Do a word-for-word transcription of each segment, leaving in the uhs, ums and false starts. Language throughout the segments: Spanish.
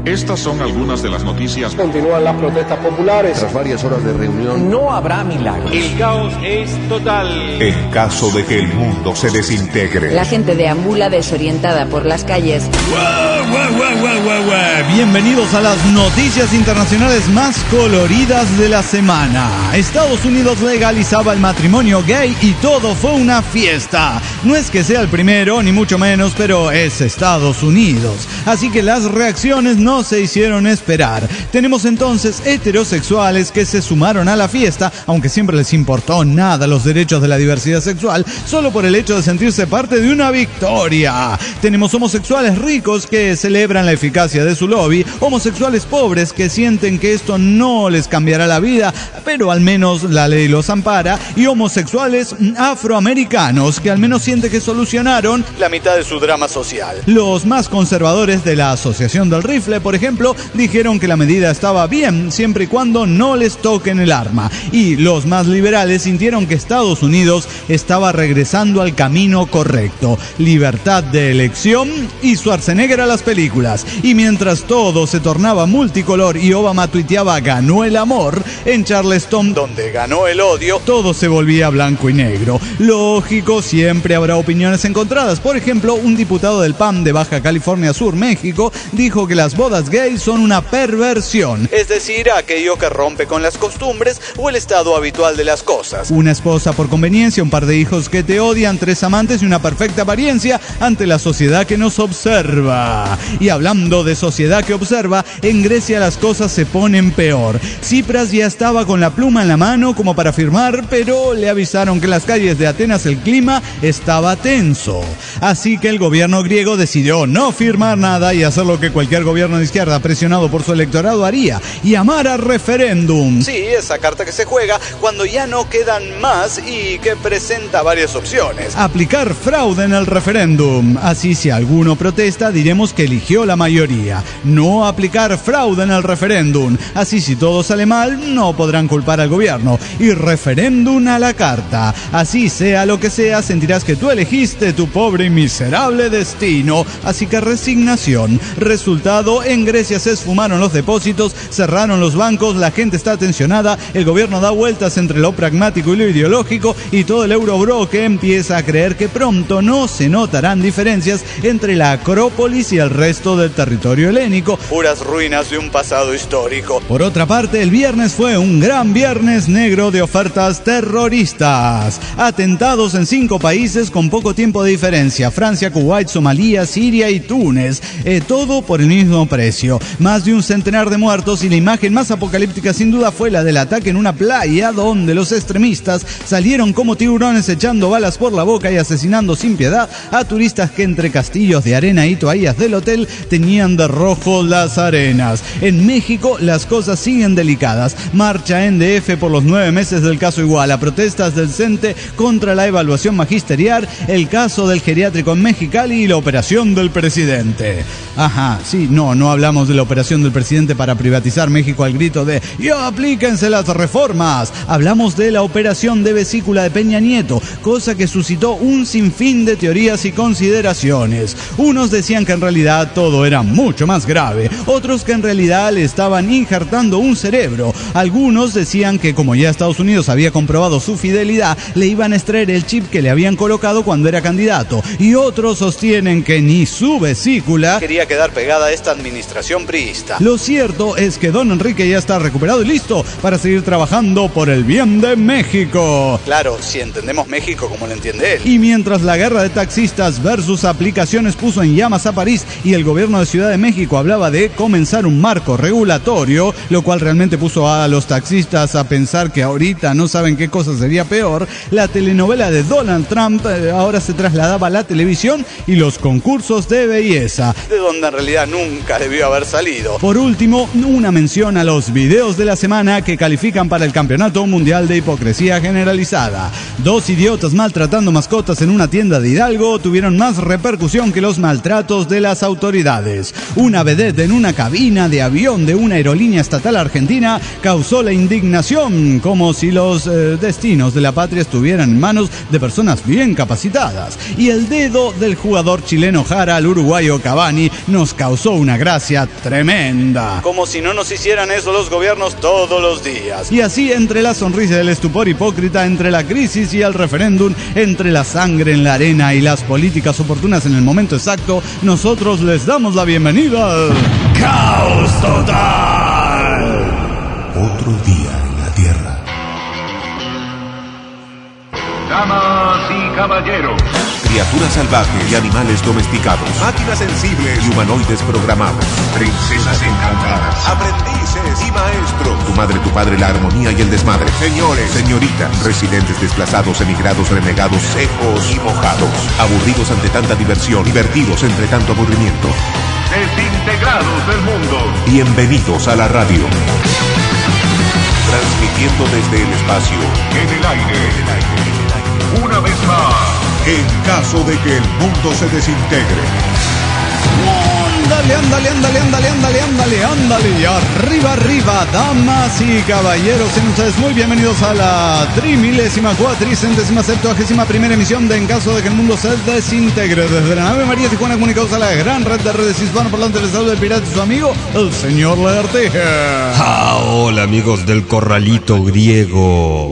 Estas son algunas de las noticias. Continúan las protestas populares. Tras varias horas de reunión, no habrá milagros. El caos es total. En caso de que el mundo se desintegre. La gente deambula desorientada por las calles. ¡Guau, guau, guau, guau, guau, guau! Bienvenidos a las noticias internacionales más coloridas de la semana. Estados Unidos legalizaba el matrimonio gay y todo fue una fiesta. No es que sea el primero, ni mucho menos, pero es Estados Unidos. Así que las reacciones no se hicieron esperar. Tenemos entonces heterosexuales que se sumaron a la fiesta, aunque siempre les importó nada los derechos de la diversidad sexual, solo por el hecho de sentirse parte de una victoria. Tenemos homosexuales ricos que celebran la eficacia de su lobby, homosexuales pobres que sienten que esto no les cambiará la vida, pero al menos la ley los ampara, y homosexuales afroamericanos que al menos sienten que solucionaron la mitad de su drama social. Los más conservadores de la Asociación del Rifle, por ejemplo, dijeron que la medida estaba bien siempre y cuando no les toquen el arma, y los más liberales sintieron que Estados Unidos estaba regresando al camino correcto, libertad de elección y Schwarzenegger a las películas. Y mientras todo se tornaba multicolor y Obama tuiteaba ganó el amor, en Charleston, donde ganó el odio, todo se volvía blanco y negro. Lógico, siempre habrá opiniones encontradas. Por ejemplo, un diputado del P A M de Baja California Sur, México, dijo que las bodas gays son una perversión, es decir, aquello que rompe con las costumbres o el estado habitual de las cosas. Una esposa por conveniencia, un par de hijos que te odian, tres amantes y una perfecta apariencia ante la sociedad que nos observa. Y hablando de sociedad que observa, en Grecia las cosas se ponen peor. Tsipras ya estaba con la pluma en la mano como para firmar, pero le avisaron que en las calles de Atenas el clima estaba tenso. Así que el gobierno griego decidió no firmar nada y hacer lo que cualquier gobierno de izquierda presionado por su electorado haría, llamar a referéndum. Sí, esa carta que se juega cuando ya no quedan más y que presenta varias opciones. Aplicar fraude en el referéndum. Así, si alguno protesta, diremos que eligió la mayoría. No aplicar fraude en el referéndum. Así, si todo sale mal, no podrán culpar al gobierno. Y referéndum a la carta. Así, sea lo que sea, sentirás que tú elegiste tu pobre y miserable destino. Así que resignación. Resultado, en Grecia se esfumaron los depósitos, cerraron los bancos, la gente está tensionada, el gobierno da vueltas entre lo pragmático y lo ideológico, y todo el eurobloque empieza a creer que pronto no se notarán diferencias entre la Acrópolis y el resto del territorio helénico, puras ruinas de un pasado histórico. Por otra parte, el viernes fue un gran viernes negro de ofertas terroristas. Atentados en cinco países con poco tiempo de diferencia: Francia, Kuwait, Somalia, Siria y Túnez. Eh, todo por el mismo precio. Más de un centenar de muertos, y la imagen más apocalíptica sin duda fue la del ataque en una playa donde los extremistas salieron como tiburones echando balas por la boca y asesinando sin piedad a turistas que entre castillos de arena y toallas del hotel tenían de rojo las arenas. En México las cosas siguen delicadas. Marcha en D F por los nueve meses del caso Iguala, protestas del CENTE contra la evaluación magisterial, el caso del geriátrico en Mexicali y la operación del presidente. Ajá, sí, no, no hablamos de la operación del presidente para privatizar México al grito de ¡ya aplíquense las reformas! Hablamos de la operación de vesícula de Peña Nieto, cosa que suscitó un sinfín de teorías y consideraciones. Unos decían que en realidad todo era mucho más grave, otros que en realidad le estaban injertando un cerebro. Algunos decían que como ya Estados Unidos había comprobado su fidelidad, le iban a extraer el chip que le habían colocado cuando era candidato, y otros sostienen que ni su vesícula quería quedar pegada a esta administración priista. Lo cierto es que don Enrique ya está recuperado y listo para seguir trabajando por el bien de México. Claro, si entendemos México como lo entiende él. Y mientras la guerra de taxistas versus aplicaciones puso en llamas a París y el gobierno de Ciudad de México hablaba de comenzar un marco regulatorio, lo cual realmente puso a los taxistas a pensar que ahorita no saben qué cosa sería peor, la telenovela de Donald Trump eh, ahora se trasladaba a la televisión y los concursos de belleza, de donde en realidad nunca debió haber salido. Por último, una mención a los videos de la semana que califican para el Campeonato Mundial de Hipocresía Generalizada. Dos idiotas maltratando mascotas en una tienda de Hidalgo tuvieron más repercusión que los maltratos de las autoridades. Una vedette en una cabina de avión de una aerolínea estatal argentina causó la indignación, como si los eh, destinos de la patria estuvieran en manos de personas bien capacitadas. Y el dedo del jugador chileno Jara al uruguayo Cavani nos causó una grata burocracia tremenda. Como si no nos hicieran eso los gobiernos todos los días. Y así, entre la sonrisa del estupor hipócrita, entre la crisis y el referéndum, entre la sangre en la arena y las políticas oportunas en el momento exacto, nosotros les damos la bienvenida al Caos Total. Otro día en la Tierra. Damas y caballeros, Criaturas salvajes y animales domesticados. Máquinas sensibles y humanoides programados. princesas encantadas, Aprendices y maestros. Tu madre, tu padre, la armonía y el desmadre. Señores, señoritas, residentes desplazados, emigrados, renegados, secos y mojados. Aburridos ante tanta diversión, divertidos entre tanto aburrimiento. desintegrados del mundo. Bienvenidos a la radio. Transmitiendo desde el espacio. En el aire, en el aire, una vez más. En caso de que el mundo se desintegre. Ándale, ándale, ándale, ándale, ándale, ándale, ándale. Y arriba, arriba, damas y caballeros, sean ustedes muy bienvenidos a la trimilésima, cuatricentésima, septuagésima primera emisión de En caso de que el mundo se desintegre. Desde la nave María Tijuana, comunicados a la gran red de redes hispanoparlantes, les saluda el pirata y su amigo, el señor Lagartija. Ah, hola amigos del corralito griego.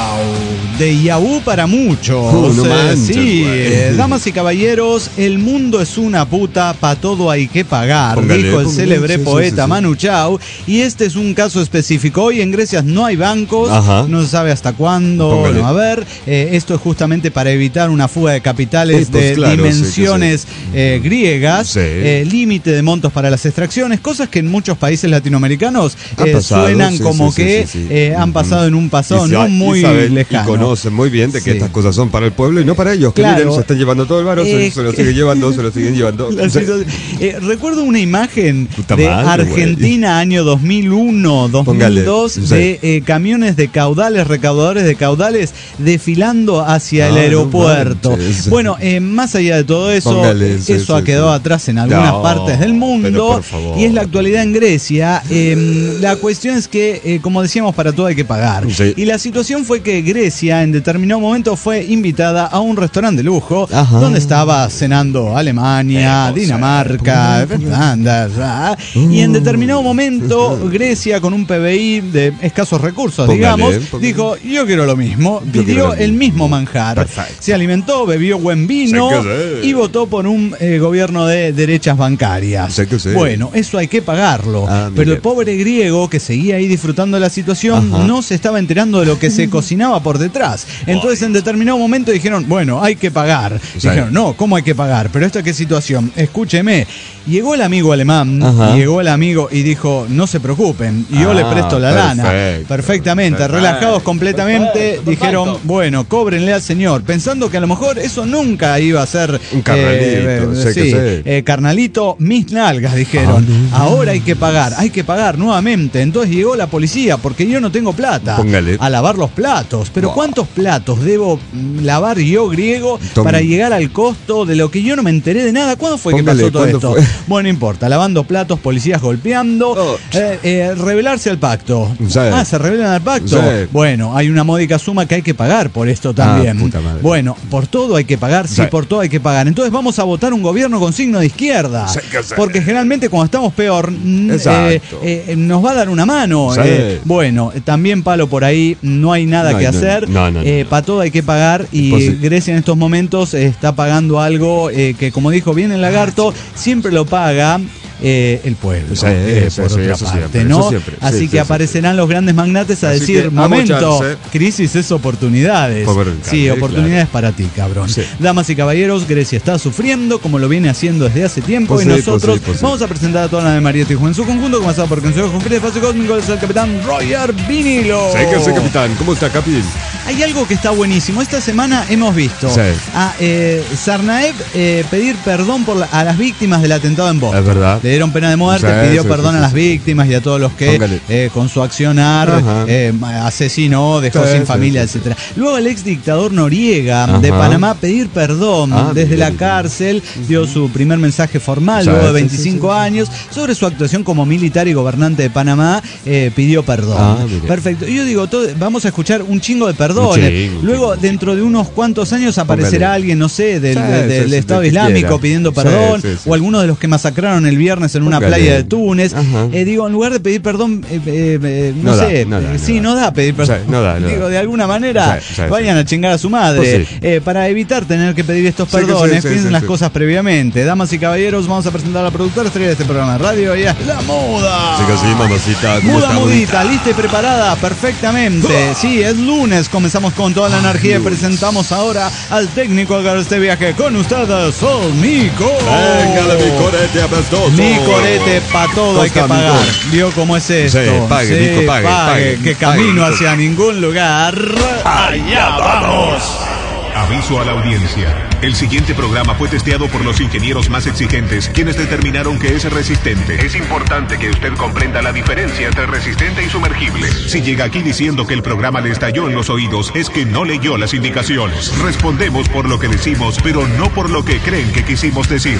Wow, de Yahoo para muchos. Uh, no eh, manches, sí, eh, güey. damas y caballeros, el mundo es una puta, pa' todo hay que pagar, Póngale, dijo el póngale, célebre sí, sí, poeta sí, sí. Manu Chao. Y este es un caso específico. Hoy en Grecia no hay bancos, Ajá. no se sabe hasta cuándo Póngale. no va a haber. Eh, esto es justamente para evitar una fuga de capitales Sí, pues, de claro, dimensiones sí, eh, griegas, Sí. eh, límite de montos para las extracciones, cosas que en muchos países latinoamericanos Han eh, pasado, suenan sí, como sí, sí, que sí, sí. eh, han pasado en un pasado Y no sa- y muy saben lejano. Y conocen muy bien de que Sí. estas cosas son para el pueblo y no para ellos. Que Claro. miren, se están llevando todo el varo, se, Eh, se lo siguen llevando, se lo siguen llevando. La situación- eh, recuerdo una imagen Puta de madre, Argentina, año dos mil uno, dos mil dos, Póngale, sí. de eh, camiones de caudales, recaudadores de caudales, desfilando hacia el Ah, no aeropuerto. manches. Bueno, eh, más allá de todo eso, Póngale, sí, eso sí, ha quedado sí. atrás en algunas No, partes del pero mundo, por favor. y es la actualidad en Grecia. Eh, la cuestión es que, eh, como decíamos, para todo hay que pagar. Sí. Y la situación fue que Grecia, en determinado momento, fue invitada a un restaurante de lujo, Ajá. donde estaba cenando Alemania, Eh, Dinamarca, Irlanda, ah, y en determinado momento Grecia, con un P B I de escasos recursos, Póngale, digamos, póngale. dijo: yo quiero lo mismo. Yo Pidió quiero lo el mismo. mismo manjar. Perfecto. Se alimentó, bebió buen vino Sé que sí. y votó por un eh, gobierno de derechas bancarias. Sé que sí. Bueno, eso hay que pagarlo. Ah, pero mire. el pobre griego, que seguía ahí disfrutando de la situación, Ajá. no se estaba enterando de lo que se cocinaba por detrás. Entonces, en determinado momento dijeron: bueno, hay que pagar. Sí. Dijeron: no, ¿cómo hay que pagar? Pero esto, ¿qué situación? Escúcheme. Llegó el amigo alemán, Ajá. llegó el amigo y dijo: no se preocupen, y yo Ah, le presto la lana. perfecto, Perfectamente, perfecto, relajados completamente, perfecto, dijeron: perfecto. bueno, cóbrenle al señor, pensando que a lo mejor eso nunca iba a ser Un carnalito, sé que sí, sé. eh, carnalito, mis nalgas, dijeron. Ahora hay que pagar, hay que pagar nuevamente. Entonces llegó la policía, porque yo no tengo plata, Póngale. a lavar los platos. Pero Wow. ¿cuántos platos debo mm, lavar yo, griego, Tom- para llegar al costo de lo que yo no me enteré de nada? ¿Cuándo fue Póngale, que pasó todo ¿cuándo esto? fue? Bueno, no importa, lavando platos, policías golpeando, Oh. eh, eh, rebelarse al pacto. Sí. Ah, ¿se rebelan al pacto? Sí. Bueno, hay una módica suma que hay que pagar por esto también. puta madre. Bueno, por todo hay que pagar, sí, Sí. por todo hay que pagar. Entonces vamos a votar un gobierno con signo de izquierda. Sí, que sí. Porque generalmente cuando estamos peor, mm, eh, Exacto. eh, nos va a dar una mano. Sí. Eh, bueno, también palo por ahí, no hay nada No que hay- no, hacer. no, no, no, Eh, no. para todo hay que pagar, y Imposible. Grecia en estos momentos eh, está pagando algo eh, que, como dijo bien el lagarto, siempre lo paga eh, el pueblo. Sí, eh, sí, por sí, otra eso parte, siempre, ¿no? eso siempre. Así Sí, que sí, aparecerán los grandes magnates a Así decir: que, a momento, mocharse. crisis es oportunidades. Pobre Sí, Carlos, oportunidades para ti, cabrón. Sí. Damas y caballeros, Grecia está sufriendo como lo viene haciendo desde hace tiempo, Pues y sí, nosotros pues sí, pues sí. vamos a presentar a toda la de María Tijuana en su conjunto, comenzado por Consejo Concreto Espacio Cósmico, es el capitán Roger Vinilo. Sé que sé, capitán. ¿Cómo está, Capi? Hay algo que está buenísimo. Esta semana hemos visto Sí. a eh, Sarnaev eh, pedir perdón por la- a las víctimas del atentado en Boston. Es verdad. Le dieron pena de muerte, Sí, pidió sí, perdón sí, a sí, las sí. víctimas y a todos los que Póngale. eh, con su accionar Ajá. eh, asesinó, dejó Sí, sin sí, familia, sí, sí. etcétera. Luego el ex dictador Noriega Ajá. de Panamá pedir perdón Ah, desde mire, la mire. cárcel, dio su primer mensaje formal Sí, luego de sí, veinticinco sí, sí, sí. años sobre su actuación como militar y gobernante de Panamá. eh, pidió perdón. Ah, mire. Perfecto. Y yo digo, todo- vamos a escuchar un chingo de perdón perdones. Sí, sí, Luego, sí. dentro de unos cuantos años aparecerá Póngale. alguien, no sé, del, Sí, de- del sí, sí, Estado del que Islámico quiera. pidiendo Sí, perdón, sí, sí. o alguno de los que masacraron el viernes en una Póngale. playa de Túnez. Ajá. Eh, digo, en lugar de pedir perdón, eh, eh, eh, no, No da, sé, no da, eh, no sí, da. no da pedir perdón. Sí, no da, no digo, da. de alguna manera, Sí, sí, vayan sí. a chingar a su madre. Pues sí. Eh, para evitar tener que pedir estos Sí, que sí, perdones, sí, piensen sí, las sí. cosas previamente. Damas y caballeros, vamos a presentar a la productora estrella de este programa de radio, y es La Muda. Sí, que sí, mamacita. ¿Cómo Muda está, Mudita, lista y preparada perfectamente. Sí, es lunes, comenzamos con toda la energía y presentamos ahora al técnico a este viaje con ustedes, Sol Mico. Venga de mi corete apestoso. Mi corete pa' todo hay que Costa, pagar. Mico. ¿Vio cómo es esto? Sí, pague, Mico, pague, pague, que pague, camino Mico. hacia ningún lugar. Allá vamos. Aviso a la audiencia. El siguiente programa fue testeado por los ingenieros más exigentes, quienes determinaron que es resistente. Es importante que usted comprenda la diferencia entre resistente y sumergible. Si llega aquí diciendo que el programa le estalló en los oídos, es que no leyó las indicaciones. Respondemos por lo que decimos, pero no por lo que creen que quisimos decir.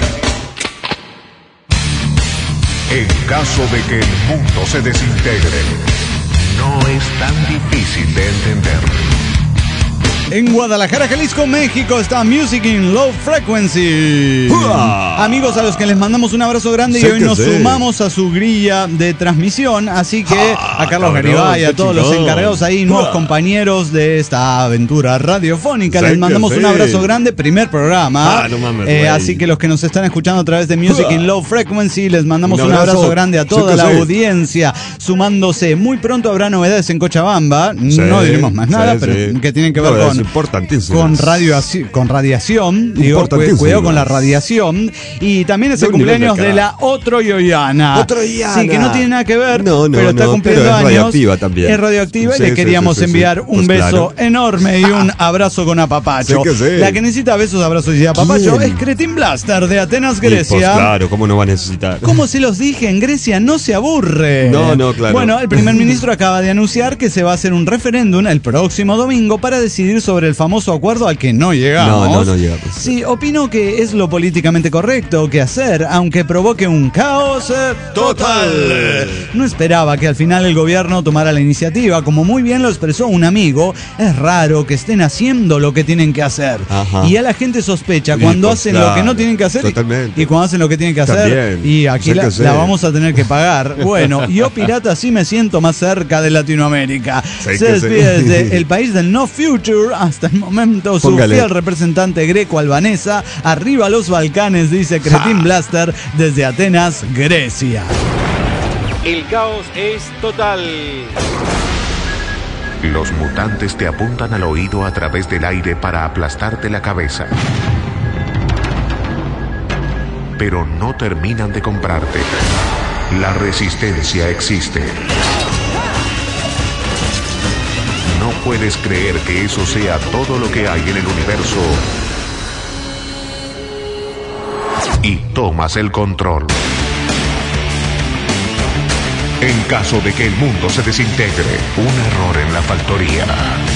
En caso de que el mundo se desintegre, no es tan difícil de entender. En Guadalajara, Jalisco, México está Music in Low Frequency. ¡Uah! Amigos a los que les mandamos un abrazo grande Sí y hoy que nos sí. sumamos a su grilla de transmisión. Así que Ah, a Carlos cabrón, Garibay, a qué todos los chingón. encargados ahí, nuevos ¡Uah! compañeros de esta aventura radiofónica, Sí les que mandamos sí. un abrazo grande. Primer programa. Ah, no mames, Eh, güey. así que los que nos están escuchando a través de Music ¡Uah! in Low Frequency, les mandamos Un un abrazo, abrazo. grande a Sí toda que la sí. audiencia sumándose. Muy pronto habrá novedades en Cochabamba. Sí, no diremos más nada, sí, pero sí. que tienen que ver No, es con importantísimo. con radio con radiación, digo, cu- Importantísimo. cuidado con la radiación. Y también es el De un nivel cumpleaños de de la Otro Yoyana. Otro Yoyana. Sí, que no tiene nada que ver, No, no, pero está no, cumpliendo pero es años. radioactiva también. Es radioactiva Sí, y le sí, queríamos sí, sí, enviar sí. un Pues beso claro. enorme y un abrazo con apapacho. Sí que sí. La que necesita besos, abrazos y apapacho ¿Quién? es Cretin Blaster de Atenas, Y, pues, Grecia. claro, ¿cómo no va a necesitar? Como se los dije, en Grecia no se aburre. No, no, claro. Bueno, el primer ministro acaba de anunciar que se va a hacer un referéndum el próximo domingo para decidir sobre el famoso acuerdo al que no llegamos. No, no, no llegamos. Sí, opino que es lo políticamente correcto que hacer, aunque provoque un caos eh, total. No esperaba que al final el gobierno tomara la iniciativa. Como muy bien lo expresó un amigo, es raro que estén haciendo lo que tienen que hacer. Ajá. Y a la gente sospecha Y, cuando pues, hacen lo que claro, no tienen que hacer y- totalmente. y cuando hacen lo que tienen que hacer. También. Y aquí Sí la, que sí. la vamos a tener que pagar. Bueno, yo pirata sí me siento más cerca de Latinoamérica. Sí Se que sí. despide desde el país del no future hasta el momento su Póngale. fiel representante greco-albanesa. Arriba los Balcanes, dice Cretin Blaster desde Atenas, Grecia. El caos es total. Los mutantes te apuntan al oído a través del aire para aplastarte la cabeza. Pero no terminan de comprarte. La resistencia existe. No puedes creer que eso sea todo lo que hay en el universo. Y tomas el control. En caso de que el mundo se desintegre, un error en la factoría.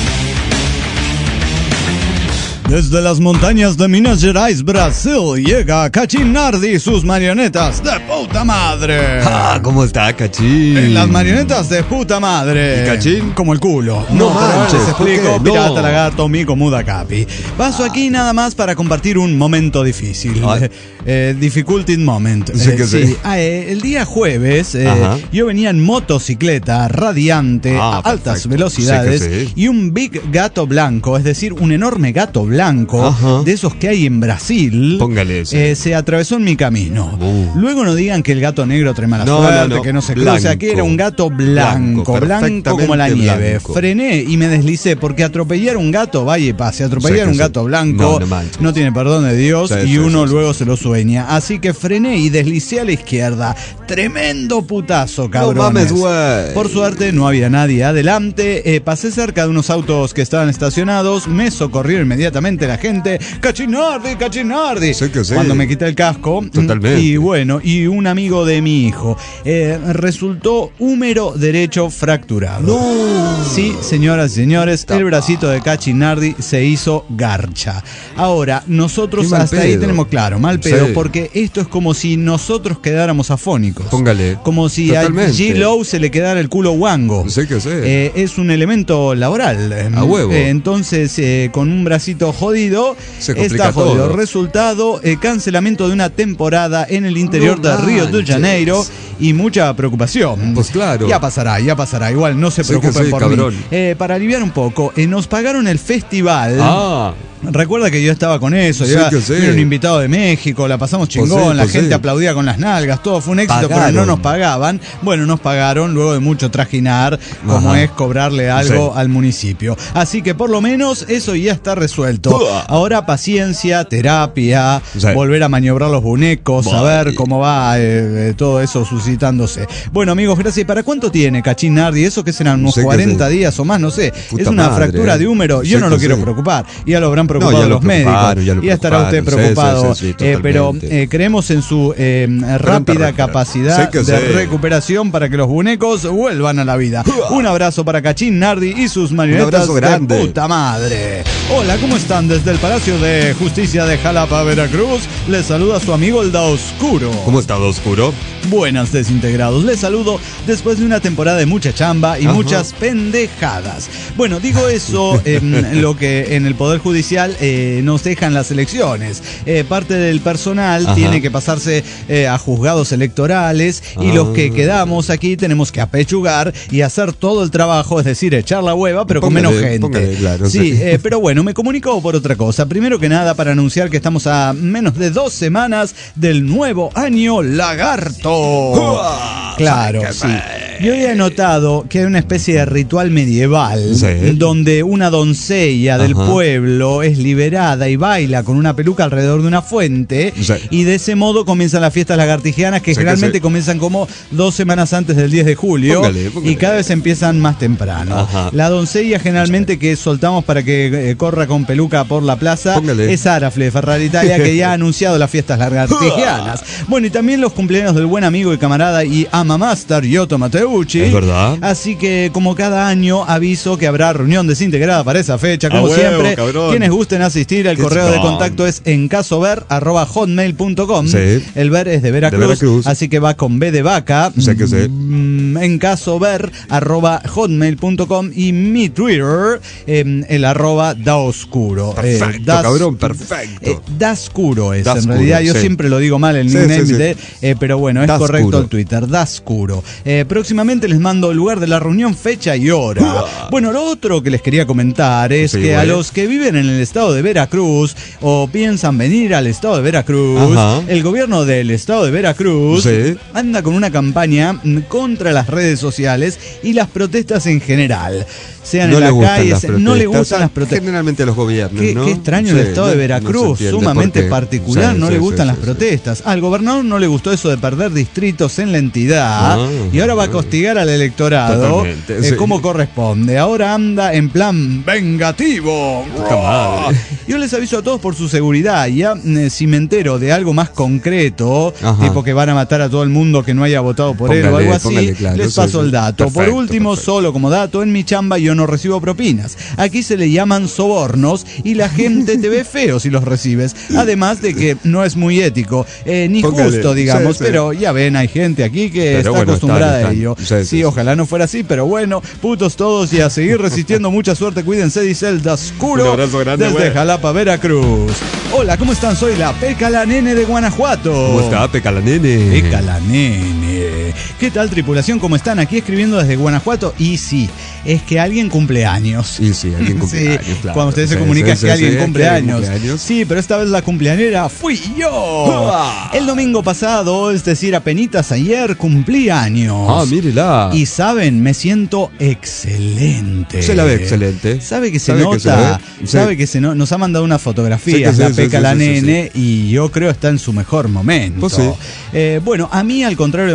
Desde las montañas de Minas Gerais, Brasil, llega Cachín Nardi y sus marionetas de puta madre. Ah, ¿cómo está, Cachín? En las marionetas de puta madre. ¿Y Cachín? Como el culo. No pero manches, les explico. ¿por qué? Pirata, No. lagarto, mico, muda, capi. Paso aquí nada más para compartir un momento difícil. Ay. Eh, difficulty moment. Sí Eh, que sí. Ah, eh, el día jueves eh, Ajá. yo venía en motocicleta radiante Ah, a altas perfecto. velocidades Sí que sí. y un big gato blanco, es decir, un enorme gato blanco Ajá. de esos que hay en Brasil. Póngale ese. eh, se atravesó en mi camino. Uh. Luego no digan que el gato negro trae mala No, suerte, no, no. que no se cruce. Blanco. Aquí era un gato blanco, Blanco, blanco, como la perfectamente nieve. blanco. Frené y me deslicé porque atropellar un gato, vaya y pase, atropellar Sí que un sí. gato blanco No, no manches. no tiene perdón de Dios Sí, y sí, uno sí, luego se lo sueña. Así que frené y deslicé a la izquierda. Tremendo putazo, cabrones. mames, güey. Por suerte no había nadie adelante. Eh, pasé cerca de unos autos que estaban estacionados. Me socorrió inmediatamente seguramente la gente, Cachinardi, Cachinardi, Sé que sé. cuando me quité el casco. Totalmente. Y bueno, y un amigo de mi hijo eh, resultó húmero derecho fracturado. No. Sí, señoras y señores, el bracito de Cachinardi se hizo garcha. Ahora, nosotros Qué mal hasta ahí pedo. tenemos claro, mal pedo, Sí. porque esto es como si nosotros quedáramos afónicos. Póngale. Como si Totalmente. a G-Lo se le quedara el culo guango. Sé que sé. Eh, es un elemento laboral. A huevo. Eh, entonces, eh, con un bracito jodido, Se complica está jodido. todo. Resultado, eh, cancelamiento de una temporada en el interior No de Río de manches. Janeiro y mucha preocupación. Pues claro. Ya pasará, ya pasará. Igual no se Sí que preocupen sí, por cabrón. mí. Eh, para aliviar un poco, eh, nos pagaron el festival. Ah. Recuerda que yo estaba con eso, Sí ya que sí. vino un invitado de México, la pasamos chingón, Pues sí, la pues gente sí. aplaudía con las nalgas, todo fue un éxito, Pagaron. pero no nos pagaban. Bueno, nos pagaron luego de mucho trajinar, como Ajá. es cobrarle algo Sí. al municipio. Así que por lo menos eso ya está resuelto. Uah. Ahora paciencia, terapia, Sí. volver a maniobrar los bonecos, Vale. a ver cómo va eh, eh, todo eso suscitándose. Bueno amigos, gracias. ¿Para cuánto tiene Cachín Nardi? ¿Eso que serán unos Sé que cuarenta sí. días o más? No sé. Puta es una madre, fractura eh. de húmero. Yo Sé no lo que quiero sí. preocupar. Ya lo habrán preocupado No, ya lo los médicos. preocuparon, ya lo y estará usted preocuparon. preocupado. Sí, sí, sí, Eh, pero totalmente. eh, creemos en su eh, rápida recuperar. capacidad Sé que de sí. recuperación para que los bonecos vuelvan a la vida. Un abrazo para Cachín Nardi y sus marionetas abrazo grande. de puta madre. Hola, ¿cómo están? Desde el Palacio de Justicia de Jalapa, Veracruz, les saluda su amigo el Da Oscuro. ¿Cómo está, Oscuro? Buenas desintegrados, les saludo después de una temporada de mucha chamba y Ajá. muchas pendejadas. Bueno, digo eso en lo que en el Poder Judicial eh, nos dejan las elecciones. Eh, parte del personal Ajá. tiene que pasarse eh, a juzgados electorales y Ah. los que quedamos aquí tenemos que apechugar y hacer todo el trabajo, es decir, echar la hueva, pero con Póngale, menos gente. póngale, claro, sí, sí. eh, pero bueno, me comunico por otra cosa. Primero que nada, para anunciar que estamos a menos de dos semanas del nuevo año lagarto. Claro, sí. Yo había notado que hay una especie de ritual medieval Sí. donde una doncella del Ajá. pueblo es liberada y baila con una peluca alrededor de una fuente Sí. y de ese modo comienzan las fiestas lagartigianas que Sí que generalmente sí. comienzan como dos semanas antes del diez de julio Póngale, póngale. y cada vez empiezan más temprano. Ajá. La doncella generalmente que soltamos para que eh, corra con peluca por la plaza Póngale. es Arafle de Ferrari Italia, que ya ha anunciado las fiestas lagartigianas. Bueno, y también los cumpleaños del buen amigo y camarada y ama master Giotto Mateucci. Es verdad. Así que como cada año aviso que habrá reunión desintegrada para esa fecha, como A huevo, siempre. cabrón. Quienes gusten asistir, el Qué correo de chingón. contacto es encasover arroba hotmail punto com. Sí. El ver es de Veracruz, De Veracruz. así que va con B de vaca. Sé que sé. Mm, encasover arroba hotmail punto com y mi Twitter, eh, el arroba da oscuro. Eh, Perfecto, das- cabrón, perfecto. eh, Dascuro es, Dascuro, en realidad. Yo sí. siempre lo digo mal el Sí, nickname sí, sí. de, eh, pero bueno, es Dascuro. correcto el Twitter, Dascuro. Eh, próximamente les mando el lugar de la reunión, fecha y hora. Bueno, lo otro que les quería comentar es Sí, que a bueno. los que viven en el estado de Veracruz o piensan venir al estado de Veracruz, Ajá. el gobierno del estado de Veracruz Sí. anda con una campaña mm, contra las redes sociales y las protestas en general. Sean No en le la gustan calle, las se- protestas. no le gustan las protestas. Generalmente a los gobiernos, Qué, ¿no? qué extraño Sí, el estado no- de no se Veracruz, entiende sumamente por qué. particular, Sí, no sí, le sí, gustan sí, las sí. protestas. Al gobernador no le gustó eso de perder distritos en la entidad Ah, y ahora va a castigar al electorado Totalmente, eh, sí. como corresponde. Ahora anda en plan vengativo. Puta madre. Yo les aviso a todos por su seguridad. Ya eh, si me entero de algo más concreto, Ajá. tipo que van a matar a todo el mundo que no haya votado por él o Póngale, algo así, póngale, claro, les sí, paso sí. el dato. por Perfecto, último, perfecto. solo como dato, en mi chamba yo no recibo propinas. Aquí se le llaman sobornos y la gente te ve feo si los recibes. Además de que no es muy ético, eh, ni Póngale, justo, digamos, sí, sí. pero ya ven, hay gente aquí que Pero está bueno, acostumbrada están, a ello. están. Sí, Sí, sí, ojalá no fuera así, pero bueno, putos todos y a seguir resistiendo. Mucha suerte, cuídense, dice el Dascuro. Un abrazo grande, desde güey. Jalapa, Veracruz. Hola, ¿cómo están? Soy la Peca la Nene de Guanajuato. ¿Cómo está, Peca la nene? Peca la Nene. ¿Qué tal, tripulación? ¿Cómo están? Aquí escribiendo desde Guanajuato. Y sí, es que alguien cumple años. Y sí, alguien cumple Sí, años, claro. cuando ustedes se Sí, comunican sí, que sí, alguien sí, cumple que alguien años. cumple años. Sí, pero esta vez la cumpleañera fui yo. ¡Ah! El domingo pasado, es decir, apenitas ayer, cumplí años. Ah, mírela. Y saben, me siento excelente. Se la ve excelente. Sabe que se Sabe nota, que se la ve. Sí. sabe que se no- nos ha mandado una fotografía, Sí que sí, la sí, Peca sí, la sí, sí, Nene, y yo creo está en su mejor momento. Pues sí. Eh, bueno, a mí, al contrario de muchas mujeres,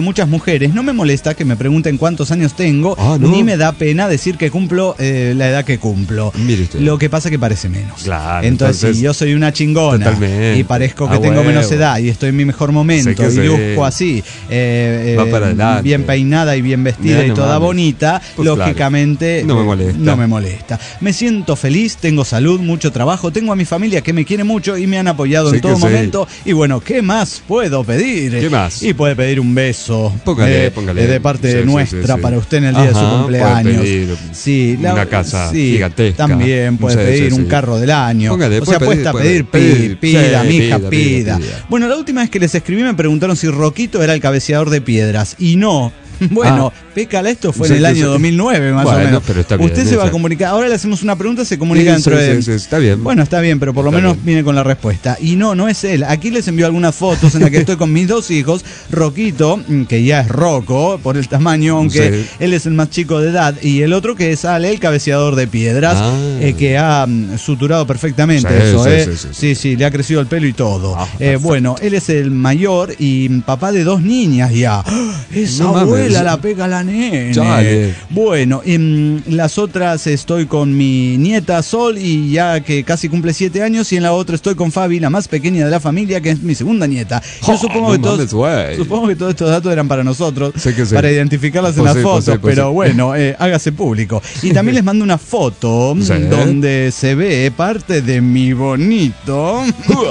mujeres, no me molesta que me pregunten cuántos años tengo, Ah, ¿no? ni me da pena decir que cumplo eh, la edad que cumplo. Mire usted. Lo que pasa es que parece menos. Claro, entonces, entonces, si yo soy una chingona totalmente. y parezco que Ah, tengo huevo. menos edad y estoy en mi mejor momento Sé que y sí. luzco así, eh, Va eh, para adelante. bien peinada y bien vestida Mira, y no toda mames. bonita, Pues lógicamente claro, no me eh, molesta. no me molesta. Me siento feliz, tengo salud, mucho trabajo, tengo a mi familia que me quiere mucho y me han apoyado Sí en que todo sí. momento. Y bueno, ¿qué más puedo pedir? ¿Qué más? Y puede pedir un beso Póngale, eh, póngale. eh, de parte Sí, sí, nuestra sí, sí. para usted en el día de su Ajá, cumpleaños. puede pedir sí, la- una casa sí, gigantesca. También puede Sí, pedir sí, un sí. carro del año. Póngale, o sea, puede puesta a pedir, pedir, puede pi- pedir. pida, Sí, mija, pida, pida. pida, pida. Bueno, la última vez que les escribí me preguntaron si Roquito era el cabeceador de piedras. Y no. Bueno, Ah. pécala, esto fue Sí, en el que año sí. dos mil nueve más Bueno, o menos. pero está bien, Usted se va a esa- comunicar. Ahora le hacemos una pregunta, se comunica Sí, dentro sí, de... sí, sí, está bien. Bueno, está bien, pero por lo Está menos bien. viene con la respuesta. Y no, no es él. Aquí les envío algunas fotos en las que estoy con mis dos hijos. Roquito, mm, que ya es Rocco por el tamaño, aunque Sí. él es el más chico de edad. Y el otro que es Ale, el cabeceador de piedras, Ah. eh, que ha mm, suturado perfectamente Sí, eso, sí, ¿eh? sí, sí, sí. Sí, sí, le ha crecido el pelo y todo. Ah, Eh, bueno, él es el mayor y mm, papá de dos niñas ya. ¡Ah! Esa No mames. abuela la pega la nene. Chale. Bueno, en las otras estoy con mi nieta Sol y ya que casi cumple siete años, y en la otra estoy con Fabi, la más pequeña de la familia, que es mi segunda nieta. Yo Oh, supongo, no que todos, mames, güey. supongo que todos estos datos eran para nosotros, Sé que sí. para identificarlas en Pues las sí, fotos, pues sí, pues pero sí. bueno, eh, hágase público. Y también les mando una foto Sí. donde se ve parte de mi bonito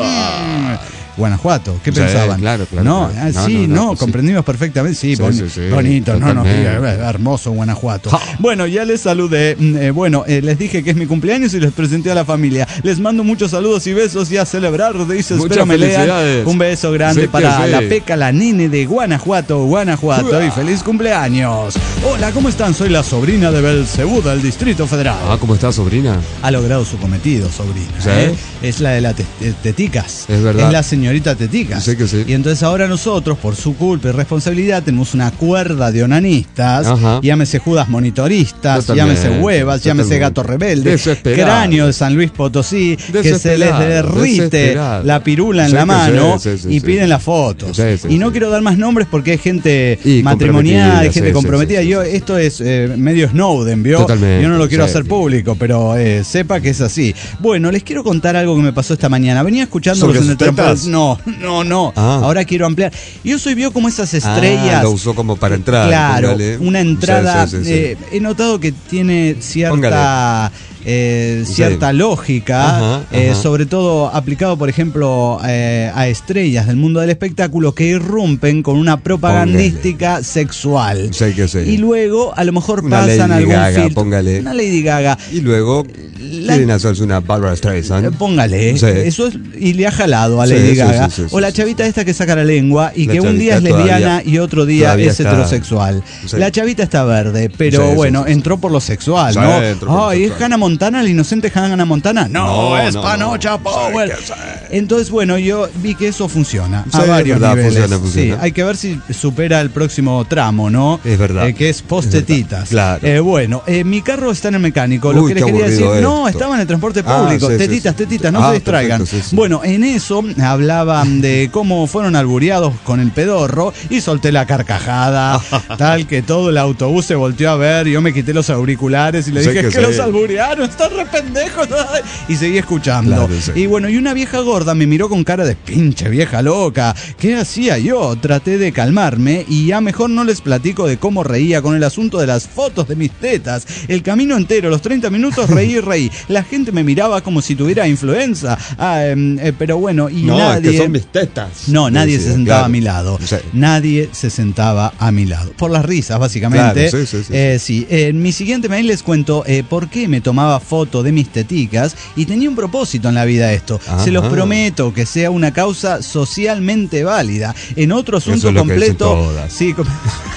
Guanajuato. ¿Qué Sí, pensaban? claro, claro, No, claro. ah, No, sí, no, no, no, pues sí. comprendimos perfectamente. Sí, Sí, boni- sí, sí, bonito, no, no, totalmente. hermoso Guanajuato. Ja. Bueno, ya les saludé. Mm, eh, bueno, eh, les dije que es mi cumpleaños y les presenté a la familia. Les mando muchos saludos y besos y a celebrar. Dice, Muchas espero me lean. felicidades. Un beso grande Sí que para sí. la Peca, la nene de Guanajuato, Guanajuato. Uah. Y feliz cumpleaños. Hola, ¿cómo están? Soy la sobrina de Belcebú del Distrito Federal. Ah, ¿cómo está, sobrina? Ha logrado su cometido, sobrina. ¿Sí? ¿eh? Es la de las teticas. Es verdad. Es la señorita teticas. Sí que sí. Y entonces ahora nosotros, por su culpa y responsabilidad, tenemos una cuerda de onanistas. Ajá. Llámese Judas monitoristas, Totalmente, llámese huevas, llámese totalmente. gato rebelde, Desesperado. cráneo de San Luis Potosí, que se les Desesperado, derrite desesperado. la pirula en Sí la que mano sí, sí, sí, y sí. piden las fotos. Sí, sí, y no sí. quiero dar más nombres porque hay gente Y matrimonial, hay comprometida, gente sí, sí, comprometida. sí, sí, Yo, sí. esto es eh, medio Snowden, ¿vio? Totalmente, Yo no lo quiero sí. hacer público, pero eh, sepa que es así. Bueno, les quiero contar algo que me pasó esta mañana. Venía escuchándolos ¿Sobre en el sus tetas? transporte. No, no, no. Ah. Ahora quiero ampliar. Yo soy vio como esas estrellas. Ah, lo usó como para entrar. Claro, póngale. una entrada. Sí, sí, sí, sí. eh, he notado que tiene cierta. Póngale. eh, Sí. cierta lógica, Ajá, eh, ajá. sobre todo aplicado, por ejemplo, eh, a estrellas del mundo del espectáculo que irrumpen con una propagandística sexual. Sí que sí. Y luego, a lo mejor Una pasan Lady algún Gaga, filtro. póngale. Una Lady Gaga. Y luego La- quieren hacerse una Barbara Streisand. Eh, Póngale, Sí. eso es, y le ha jalado a Sí, Lady sí, Gaga. sí, sí, sí, o la sí, chavita sí. esta que saca la lengua y La que un día es chavita lesbiana todavía- y otro día todavía es está- heterosexual. Sí. La chavita está verde, pero Sí, sí, bueno, sí, sí. entró por lo sexual, Sí, ¿no? entró por lo Ay, ¿es sexual. Hannah Montana, la inocente Hannah Montana? No, No, es no, Panocha no. Power. Sí, que sí. Entonces, bueno, yo vi que eso funciona Sí, a es varios verdad, niveles. funciona, funciona. Sí, hay que ver si supera el próximo tramo, ¿no? Es verdad. Eh, que es post-tetitas. Es verdad, claro. Eh, bueno, eh, mi carro está en el mecánico. Lo Uy, que les qué quería decir, aburrido no, esto. estaba en el transporte Ah, público. sí, sí, tetitas, sí. tetitas, no Ah, se distraigan. perfecto, sí, sí. Bueno, en eso hablaban de cómo fueron albureados con el pedorro y solté la carcajada, tal que todo el autobús se volteó a ver. Yo me quité los auriculares y le Sí dije, que es que sí. los alburearon, están re pendejos. Y seguí escuchando. Claro, sí. Y bueno, y una vieja gorda me miró con cara de pinche vieja loca. ¿Qué hacía yo? Traté de calmarme y ya mejor no les platico de cómo reía con el asunto de las fotos de mis tetas. El camino entero, los treinta minutos, reí y reí. La gente me miraba como si tuviera influenza. Ah, em, eh, pero bueno, y No, nadie... es que son mis tetas. No, nadie Sí, se sí, sentaba claro. a mi lado. Sí. Nadie se sentaba a mi lado. Por las risas, básicamente. Claro, sí, sí, sí, Eh, sí. En mi siguiente mail les cuento eh, por qué me tomaba foto de mis teticas y tenía un propósito en la vida esto. Ajá. Se los prometo que sea una causa socialmente válida. En otro Eso asunto es lo que dicen completo. todas. Sí, com-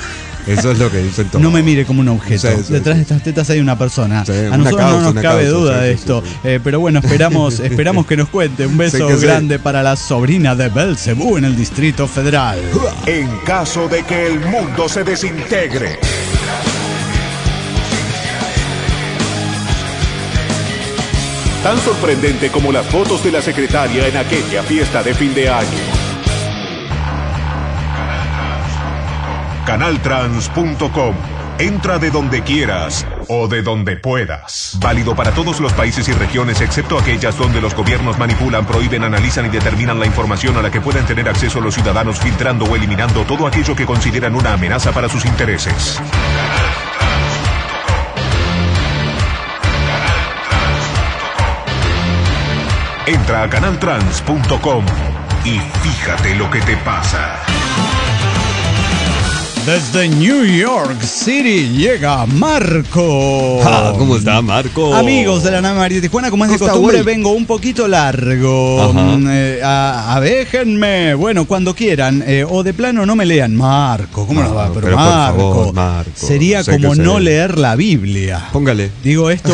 Eso es lo que dicen todos. no me mire como un objeto. Sí, sí, Detrás sí. de estas tetas hay una persona. Sí, a una nosotros causa, no nos una cabe causa, duda sí, de sí, esto. sí, sí. Eh, pero bueno, esperamos, esperamos que nos cuente. Un beso Sí que sí. grande para la sobrina de Belcebú en el Distrito Federal. En caso de que el mundo se desintegre. Tan sorprendente como las fotos de la secretaria en aquella fiesta de fin de año. canaltrans punto com. Entra de donde quieras o de donde puedas. Válido para todos los países y regiones, excepto aquellas donde los gobiernos manipulan, prohíben, analizan y determinan la información a la que pueden tener acceso los ciudadanos, filtrando o eliminando todo aquello que consideran una amenaza para sus intereses. Entra a canaltrans punto com y fíjate lo que te pasa. Desde New York City llega Marco. Ah, ¿cómo está, Marco? Amigos de la nave María Tijuana, como es de costumbre, vengo un poquito largo. Eh, a, a déjenme, bueno, cuando quieran, eh, o de plano no me lean. Marco, ¿cómo no, nos va? Pero, pero Marco, por favor, Marco, sería como no leer la Biblia. Póngale. Digo esto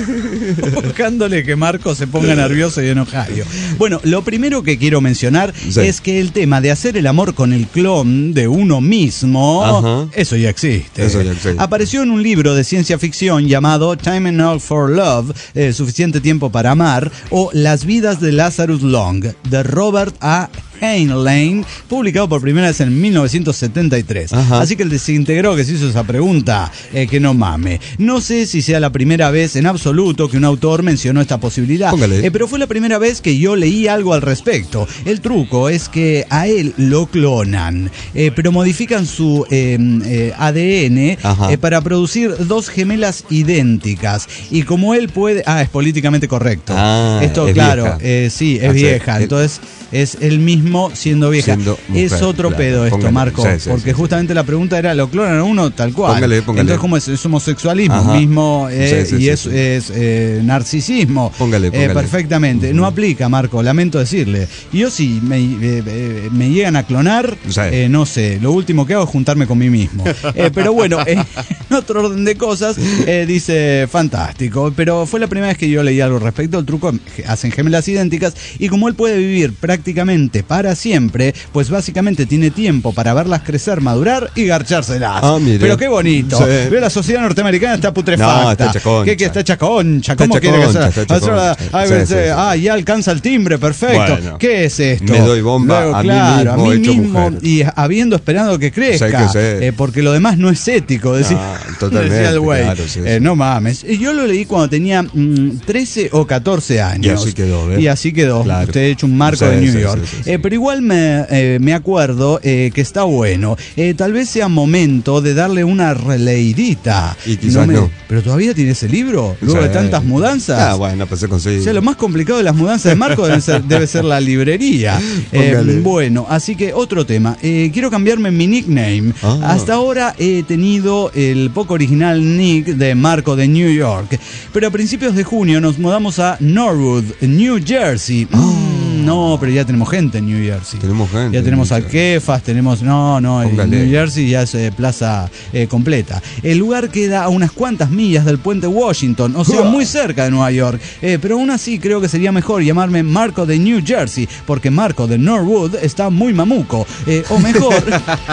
buscándole que Marco se ponga nervioso y enojado. Bueno, lo primero que quiero mencionar sí. es que el tema de hacer el amor con el clon de uno mismo, Ajá. Eso ya existe. Eso ya existe. Apareció en un libro de ciencia ficción llamado Time Enough for Love, eh, Suficiente Tiempo para Amar, o Las Vidas de Lazarus Long, de Robert A. Heinlein, publicado por primera vez en mil novecientos setenta y tres. Ajá. Así que el desintegrado que se hizo esa pregunta, eh, que no mame. No sé si sea la primera vez en absoluto que un autor mencionó esta posibilidad, eh, pero fue la primera vez que yo leí algo al respecto. El truco es que a él lo clonan, eh, pero modifican su eh, eh, A D N eh, para producir dos gemelas idénticas. Y como él puede... Ah, es políticamente correcto. Ah, Esto, es claro, eh, sí, es ah, vieja. Sí. Entonces... es el mismo siendo vieja. Siendo mujer, es otro claro. pedo esto, póngale, Marco, sí, sí, porque sí, justamente sí. la pregunta era, ¿lo clonan a uno tal cual? Póngale, póngale. Entonces, ¿cómo es? Es homosexualismo Ajá. mismo eh, sí, sí, y sí, es, sí. es eh, narcisismo. Póngale, póngale. Eh, perfectamente. Uh-huh. No aplica, Marco, lamento decirle. Yo si me, eh, me llegan a clonar, sí. eh, no sé, lo último que hago es juntarme con mí mismo. Eh, pero bueno, eh, en otro orden de cosas, eh, dice, fantástico, pero fue la primera vez que yo leí algo al respecto. El truco, hacen gemelas idénticas y como él puede vivir prácticamente prácticamente para siempre, pues básicamente tiene tiempo para verlas crecer, madurar y garchárselas. Ah, pero qué bonito. Sí. Veo la sociedad norteamericana está putrefacta. No, está hecha concha. ¿Qué, qué está hecha concha? ¿Cómo está quiere concha, que sea? Está ah, sí, sí, sí. ah, ya alcanza el timbre, perfecto. Bueno, ¿qué es esto? Me doy bomba Luego, a claro, mí mismo, a mí mismo y habiendo esperando que crezca, sí, que eh, porque lo demás no es ético. Decir, no, totalmente, decía el güey. Claro, sí, eh, sí. No mames. Yo lo leí cuando tenía mmm, trece o catorce años. Y así quedó, ¿eh? Y así quedó. Claro. Usted ha hecho un marco sí, de New sí, York. Sí, sí, sí. Eh, pero igual me, eh, me acuerdo eh, que está bueno. Eh, tal vez sea momento de darle una releidita. Y quizás no, me, no. Pero todavía tiene ese libro, luego sí. de tantas mudanzas. Ah, bueno, pues se consigue. O sea, lo más complicado de las mudanzas de Marco debe ser, debe ser la librería. Eh, bueno, así que otro tema. Eh, quiero cambiarme mi nickname. Ah. Hasta ahora he tenido el poco original nick de Marco de New York. Pero a principios de junio nos mudamos a Norwood, New Jersey. Oh. No, pero ya tenemos gente en New Jersey. Tenemos gente. Ya tenemos a Kefas, tenemos... No, no, en New Jersey ya es eh, plaza eh, completa. El lugar queda a unas cuantas millas del puente Washington, o sea, muy cerca de Nueva York. Eh, pero aún así creo que sería mejor llamarme Marco de New Jersey, porque Marco de Norwood está muy mamuco. Eh, o mejor...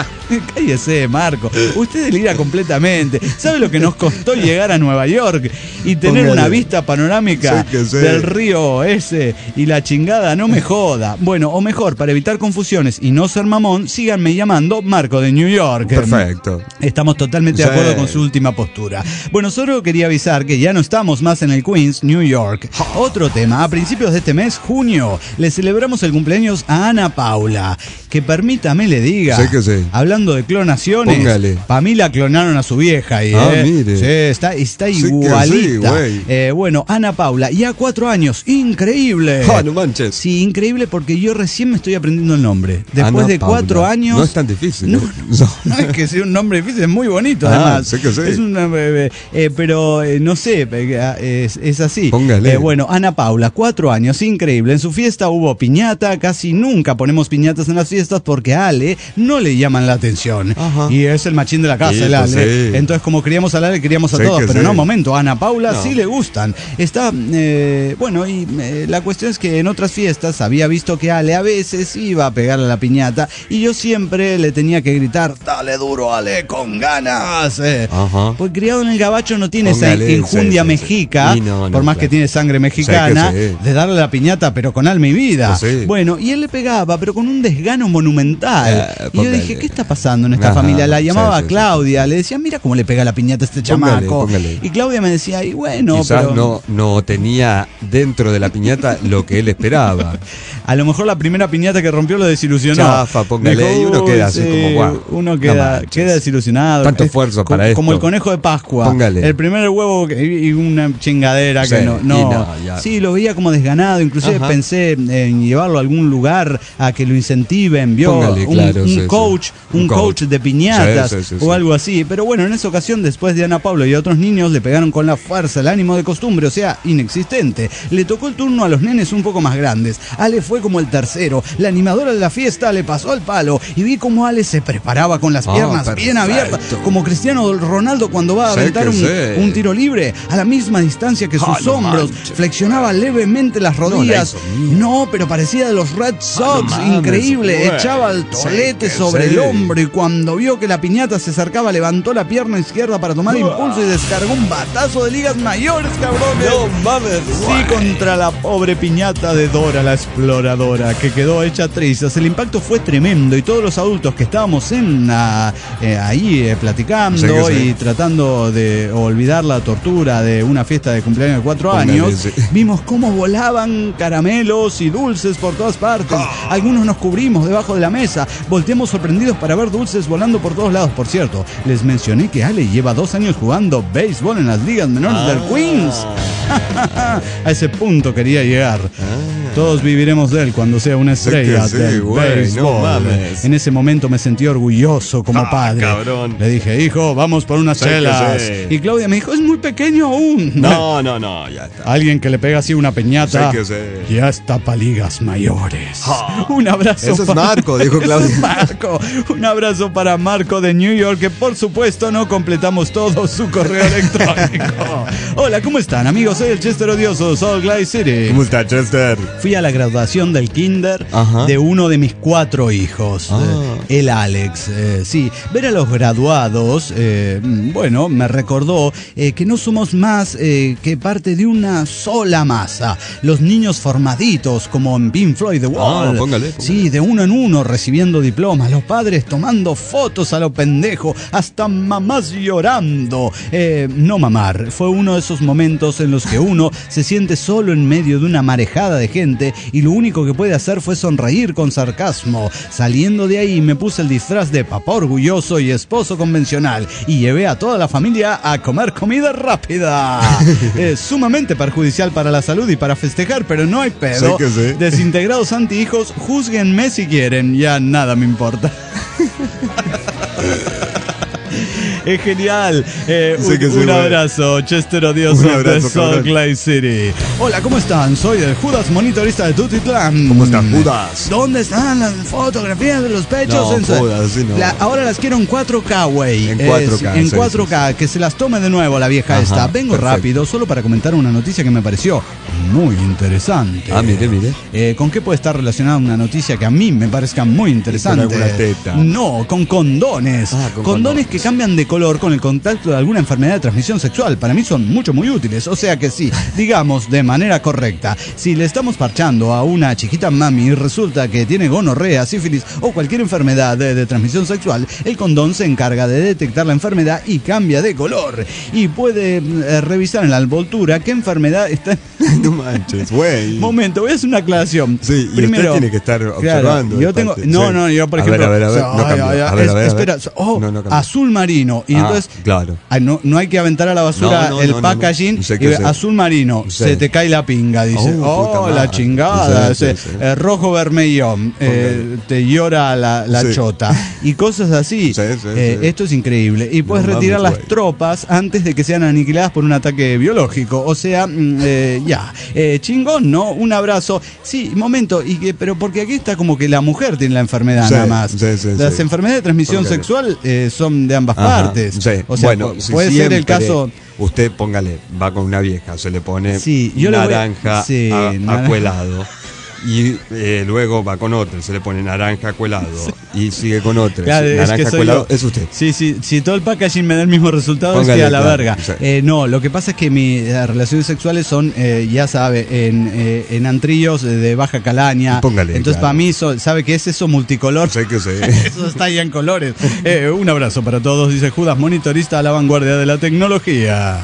Cállese, Marco. Usted delira completamente. ¿Sabe lo que nos costó llegar a Nueva York y tener Póngale. una vista panorámica sí sí. del río ese y la chingada? No me joda. Bueno, o mejor, para evitar confusiones y no ser mamón, síganme llamando Marco de New York. Perfecto. Estamos totalmente sí. de acuerdo con su última postura. Bueno, solo quería avisar que ya no estamos más en el Queens, New York. Otro tema, a principios de este mes, junio, le celebramos el cumpleaños a Ana Paula. Que permítame le diga, sí que sí. hablando de clonaciones, para mí la clonaron a su vieja ahí, ah, eh. mire. Sí, está, está sí igualita. Sí, eh, bueno, Ana Paula, y a cuatro años, increíble. Ah, no manches. Sí, increíble porque yo recién me estoy aprendiendo el nombre. Después Ana de cuatro Paula. años. No es tan difícil. No, no, no es que sea un nombre difícil, es muy bonito ah, además. Sé que sí. Es una, eh, eh, pero eh, no sé, eh, es, es así. Póngale. Eh, bueno, Ana Paula, cuatro años, increíble. En su fiesta hubo piñata, casi nunca ponemos piñatas en las fiestas porque a Ale no le llaman la atención. Ajá. Y es el machín de la casa, sí, el Ale. Sí. Entonces, como queríamos a Ale, queríamos a sí, todos. Pero sí. no, momento, a Ana Paula no. sí le gustan. Está, eh, bueno, y eh, la cuestión es que en otras fiestas había visto que Ale a veces iba a pegarle a la piñata y yo siempre le tenía que gritar, dale duro, Ale, con ganas. Eh. Ajá. Pues criado en el gabacho no tiene Póngale, esa enjundia sí, sí, mexica, sí. No, no, por más claro. que tiene sangre mexicana, sí sí. de darle la piñata, pero con alma y vida. Pues sí. Bueno, y él le pegaba, pero con un desgano tamaño monumental. Eh, y yo dije, ¿qué está pasando en esta Ajá, familia? La llamaba sí, sí, Claudia, sí. Le decía, mira cómo le pega la piñata a este póngale, chamaco. Póngale. Y Claudia me decía, y bueno, quizás pero... no, no tenía dentro de la piñata lo que él esperaba. A lo mejor la primera piñata que rompió lo desilusionó. Chafa, póngale, dijo, y uno queda así sí, como guau. Uno queda, no queda desilusionado. Tanto esfuerzo para como, esto. Como el conejo de Pascua. Póngale. El primer huevo y una chingadera sí, que no. no, no sí, lo veía como desganado. Inclusive Ajá. pensé en llevarlo a algún lugar a que lo incentiven. Vio póngale, un, claro, un sí, coach, sí. un, un coach. coach de piñatas sí, sí, sí, o sí. algo así. Pero bueno, en esa ocasión, después de Ana Pablo y otros niños, le pegaron con la fuerza el ánimo de costumbre, o sea, inexistente. Le tocó el turno a los nenes un poco más grandes. Ale fue como el tercero. La animadora de la fiesta le pasó al palo y vi cómo Ale se preparaba con las piernas oh, bien abiertas, como Cristiano Ronaldo cuando va a sé aventar un, un tiro libre, a la misma distancia que sus oh, hombros. No flexionaba levemente las rodillas. No, no, pero parecía de los Red Sox. Oh, no increíble. Mames, echaba el tolete sí, sobre sí. el hombro y cuando vio que la piñata se acercaba, levantó la pierna izquierda para tomar oh. impulso y descargó un batazo de ligas mayores, cabrones. No mames. Sí, contra la pobre piñata de Dora la exploradora, que quedó hecha trizas. El impacto fue tremendo y todos los adultos que estábamos en uh, eh, ahí eh, platicando sí, sí. y tratando de olvidar la tortura de una fiesta de cumpleaños de cuatro Póngale, años, sí. vimos cómo volaban caramelos y dulces por todas partes. Oh. Algunos nos cubrimos debajo de la mesa, volteamos sorprendidos para ver dulces volando por todos lados. Por cierto, les mencioné que Ale lleva dos años jugando béisbol en las ligas menores ah. del Queens. A ese punto quería llegar. Ah. Todos viviremos de él cuando sea una estrella es que sí, del güey, béisbol. No en ese momento me sentí orgulloso como ah, padre. Cabrón. Le dije, hijo, vamos por unas chelas. Sí. Y Claudia me dijo, es muy pequeño aún. No, no, no, ya está. Alguien que le pega así una peñata sí sí. ya está para ligas mayores. Oh. Un abrazo. Eso para... es Marco, dijo Claudia. Es Marco. Un abrazo para Marco de New York, que por supuesto no completamos todo su correo electrónico. Hola, ¿cómo están, amigos? Soy el Chester Odioso, Salt Lake City. ¿Cómo está, Chester? Fui a la graduación del kinder Ajá. de uno de mis cuatro hijos, ah. eh, el Alex. Eh, sí, ver a los graduados, eh, bueno, me recordó eh, que no somos más eh, que parte de una sola masa. Los niños formaditos, como en Pink Floyd The Wall. Ah, póngale, póngale. Sí, de uno en uno recibiendo diplomas. Los padres tomando fotos a lo pendejo, hasta mamás llorando. Eh, no mamar, fue uno de esos momentos en los que uno se siente solo en medio de una marejada de gente y lo único que puede hacer fue sonreír con sarcasmo. Saliendo de ahí me puse el disfraz de papá orgulloso y esposo convencional y llevé a toda la familia a comer comida rápida. Es sumamente perjudicial para la salud y para festejar, pero no hay pedo. Sí que sí. Desintegrados antihijos, júzguenme si quieren, ya nada me importa. Es genial. Eh, sí un, sí, un abrazo, Chester Odioso de Salt Lake City. Hola, ¿cómo están? Soy el Judas monitorista de Tutitlán. ¿Cómo están, Judas? ¿Dónde están las fotografías de los pechos? No, en Judas, sí, no. La, ahora las quiero en cuatro K, güey. En cuatro K. Es, en cuatro K, sí, sí. Que se las tome de nuevo la vieja Ajá, esta. Vengo perfecto. rápido, solo para comentar una noticia que me pareció muy interesante. Ah, mire, mire. Eh, ¿Con qué puede estar relacionada una noticia que a mí me parezca muy interesante? ¿Con alguna teta? No, con condones. Ah, con condones, condones que cambian de color con el contacto de alguna enfermedad de transmisión sexual. Para mí son mucho, muy útiles. O sea que sí, digamos de manera correcta, si le estamos parchando a una chiquita mami y resulta que tiene gonorrea, sífilis o cualquier enfermedad de, de transmisión sexual, el condón se encarga de detectar la enfermedad y cambia de color. Y puede eh, revisar en la envoltura qué enfermedad está... No manches, güey. Momento, voy a hacer una aclaración. Sí, y primero usted tiene que estar observando. Claro, yo tengo... No, sí. no, yo por ejemplo... A ver, a ver, a ver. No cambió. A ver, a ver, a ver. Espera, oh, no, no azul marino. Y ah, entonces... Claro. Ay, no, no hay que aventar a la basura no, no, el no, packaging no, no. y sé. azul marino, sí. se te cae la pinga, dice. Oh, oh la chingada. Sí, sí, sí. Eh, rojo vermellón, eh, te llora la, la sí. chota. Y cosas así. Sí, sí, eh, sí. Esto es increíble. Y puedes no, retirar vamos, las wey. tropas antes de que sean aniquiladas por un ataque biológico. O sea, eh, ya. Eh, chingón, ¿no? Un abrazo. Sí, momento. Y que, pero porque aquí está como que la mujer tiene la enfermedad sí, nada más. Sí, sí, Las sí. enfermedades de transmisión Póngale. sexual eh, son de ambas Ajá, partes. Sí. O sea, bueno, puede ser el caso. Usted póngale, va con una vieja, se le pone sí, yo naranja, sí, a, naranja. acuelado. Y eh, luego va con otro, se le pone naranja cuelado y sigue con otro. Claro, es naranja que cuelado, yo. es usted. Sí, sí, si todo el packaging me da el mismo resultado, Póngale, es que a la claro, verga. sí. Eh, no, lo que pasa es que mis eh, relaciones sexuales son, eh, ya sabe, en, eh, en antrillos de baja calaña. Póngale, Entonces, claro. para mí, so, ¿sabe qué es eso? Multicolor. Sé que sé. Eso está ya en colores. Eh, un abrazo para todos, dice Judas, monitorista a la vanguardia de la tecnología.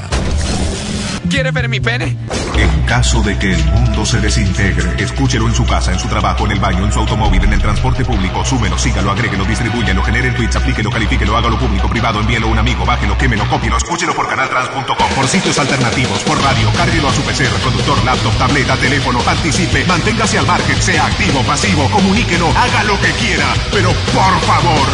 ¿Quiere ver mi pene? En caso de que el mundo se desintegre, escúchelo en su casa, en su trabajo, en el baño, en su automóvil, en el transporte público. Súmelo, sígalo, agréguelo, distribúyelo, genere tweets, aplíquelo, califíquelo, hágalo público, privado, envíelo a un amigo, bájelo, quémelo, cópielo, escúchelo por canal trans punto com, por sitios alternativos, por radio, cárguelo a su P C, reproductor, laptop, tableta, teléfono, participe, manténgase al margen, sea activo, pasivo, comuníquelo, haga lo que quiera, pero por favor,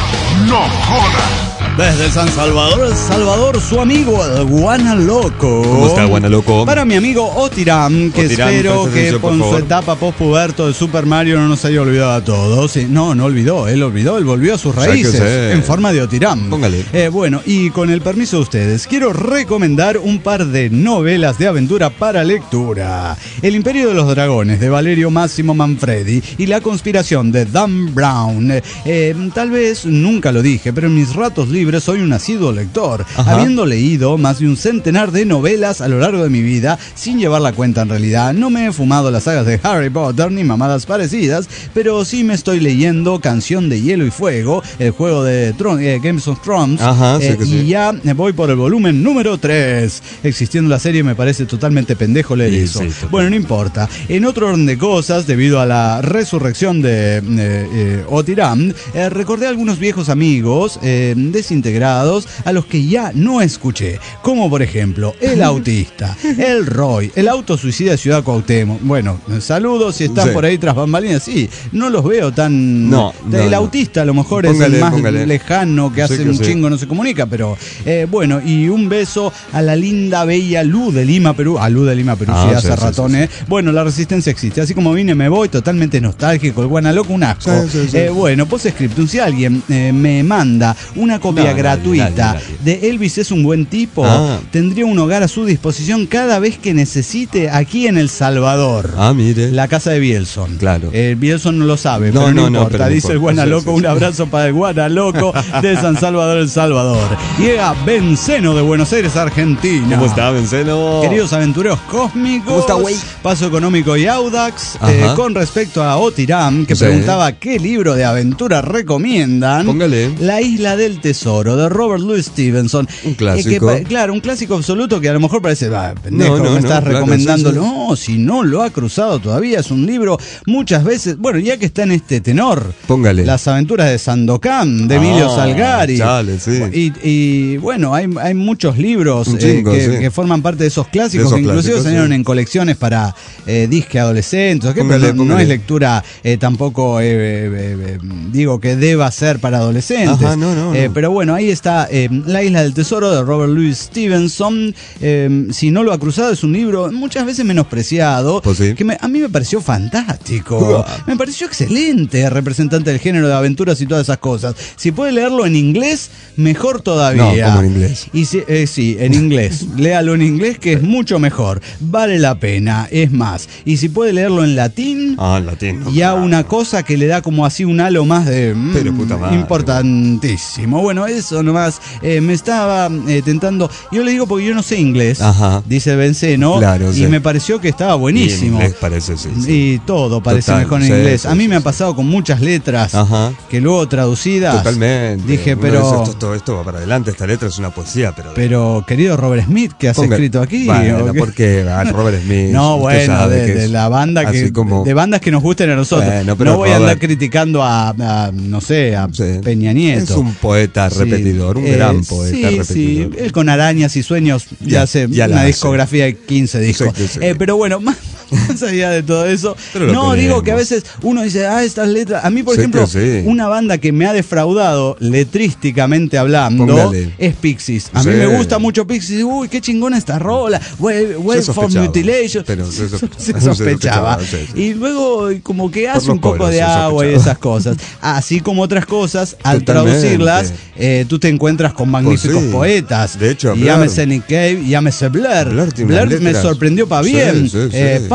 no joda. Desde San Salvador, El Salvador, su amigo el Guana Loco. ¿Cómo está, Guana Loco? Para mi amigo Otiram, que Otiram, espero preste que atención, por con su favor. etapa post-puberto de Super Mario no nos haya olvidado a todos. Sí, no, no olvidó, él olvidó, él volvió a sus Ya que raíces sé. en forma de Otiram. Póngale. Eh, bueno, y con el permiso de ustedes, quiero recomendar un par de novelas de aventura para lectura. El Imperio de los Dragones, de Valerio Máximo Manfredi, y La Conspiración, de Dan Brown. Eh, eh, tal vez nunca lo dije, pero en mis ratos libres soy un asiduo lector, Ajá. habiendo leído más de un centenar de novelas a lo largo de mi vida, sin llevar la cuenta en realidad. No me he fumado las sagas de Harry Potter ni mamadas parecidas, pero sí me estoy leyendo Canción de Hielo y Fuego, el juego de Tron- eh, Games of Thrones, Ajá, sí eh, que y sí. ya voy por el volumen número tres. Existiendo la serie me parece totalmente pendejo leer Sí, eso. sí, total. Bueno, no importa. En otro orden de cosas, debido a la resurrección de eh, eh, Otiram, eh, recordé a algunos viejos amigos eh, desintegrados a los que ya no escuché, como por ejemplo El Autista, El Roy, El Auto Suicida de Ciudad Cuauhtémoc. Bueno, saludos si están Sí. por ahí tras bambalinas. Sí, no los veo tan... No, no, El no. Autista a lo mejor es Póngale, el más póngale. lejano, que Sí hace que un sí. chingo no se comunica, pero eh, bueno, y un beso a la linda, bella Lu de Lima, Perú. A Lu de Lima, Perú, Ah, sí, sí, hace sí, ratones. Bueno, la resistencia existe. Así como vine, me voy, totalmente nostálgico, el Guana Loco, un asco. Sí, sí, sí. Eh, bueno, postscriptum, si alguien eh, me manda una copia No, nadie, gratuita nadie, nadie. de Elvis es un buen tipo, Ah. tendría un hogar a su disposición cada vez que necesite aquí en El Salvador. Ah, mire. La casa de Bielson. Claro. Eh, Bielson no lo sabe, No, pero no, no, no, importa. pero no Dice el importa. Guana Sí, Loco, sí, un sí. abrazo para el Guana Loco de San Salvador, El Salvador. Llega Benceno de Buenos Aires, Argentina. ¿Cómo está, Benceno? Queridos aventureros cósmicos, ¿Cómo está, güey? Paso económico y audax. Ajá. Eh, con respecto a Otiram, que Sí. preguntaba qué libro de aventura recomiendan. Póngale. La Isla del Tesoro, de Robert Louis Stevenson. Un Eh, clásico. que pa- claro, un clásico absoluto que a lo mejor parece, va, pendejo, No, no, me no, estás claro, recomendando. sí, sí. No, si no lo ha cruzado todavía, es un libro muchas veces, bueno, ya que está en este tenor. Póngale. Las aventuras de Sandokan, de Ah, Emilio Salgari. chale, sí. Y, y, bueno, hay, hay muchos libros Un eh, chingo, que, sí. que forman parte de esos clásicos, De esos que inclusive clásicos, salieron sí. en colecciones para eh, disque adolescentes. Que Póngale, no, no póngale. es lectura eh, tampoco, eh, eh, eh, digo, que deba ser para adolescentes. Ajá, no, no, Eh, no. Pero bueno, ahí está eh, La Isla del Tesoro, de Robert Louis Stevenson. Eh, si no lo ha cruzado, es un libro muchas veces menospreciado, Pues sí. que me- a mí me pareció fantástico. Uah. Me pareció excelente, representante del género de aventuras y todas esas cosas. Si puede leerlo en inglés, mejor todavía. No, como en inglés. Y si- eh, sí, en inglés. Léalo en inglés, que es mucho mejor. Vale la pena, es más. Y si puede leerlo en latín, Ah, en latín. no, ya claro. una cosa que le da como así un halo más de mm, Pero puta madre. importantísimo. Bueno, eso nomás eh, me estaba eh, tentando. Yo le digo porque yo no sé inglés, Ajá. dice Benceno, Claro, y sí. me pareció que estaba Y en buenísimo. inglés parece, sí, sí. Y todo parece Total, mejor en sí, inglés. sí, A mí sí, me ha sí. pasado con muchas letras Ajá. que luego traducidas. Totalmente. Dije, Uno pero. dice, esto, todo esto va para adelante, esta letra es una poesía, pero... Pero, querido Robert Smith, ¿qué has Ponga- escrito aquí? Bueno, ¿O qué? ¿por qué? Ah, Robert Smith. No, usted bueno, sabe de, que de es la banda que así como- de bandas que nos gusten a nosotros. Bueno, pero no voy a andar Robert- criticando a, a, no sé, a Sí. Peña Nieto. Es un poeta Sí. repetidor, un Eh, gran poeta sí, repetidor. Sí, él con Arañas y Sueños ya, Ya, hace ya la una hace. discografía de quince discos. Sí, sí, sí. Eh, pero bueno, más, más allá de todo eso, Pero lo no, digo queremos. que a veces uno dice, ah, estas letras. A mí, por Sí ejemplo, que sí. una banda que me ha defraudado letrísticamente hablando Póngale. es Pixies. A Sí. mí me gusta mucho Pixies. Uy, qué chingona esta rola. Wave, wave for sospechaba, Mutilation. pero se sospe- Se se sospechaba. sospechaba, sí, sí. Y luego, como que hace los un poco coros de se agua y sospechaba. esas cosas. Así como otras cosas, al Totalmente. traducirlas, eh, tú te encuentras con magníficos Pues sí. poetas. De hecho, y Blur. llámese Nick Cave, llámese Blur. Blur Blur, tiene unas me letras. sorprendió para Sí, bien. sí, sí. Eh,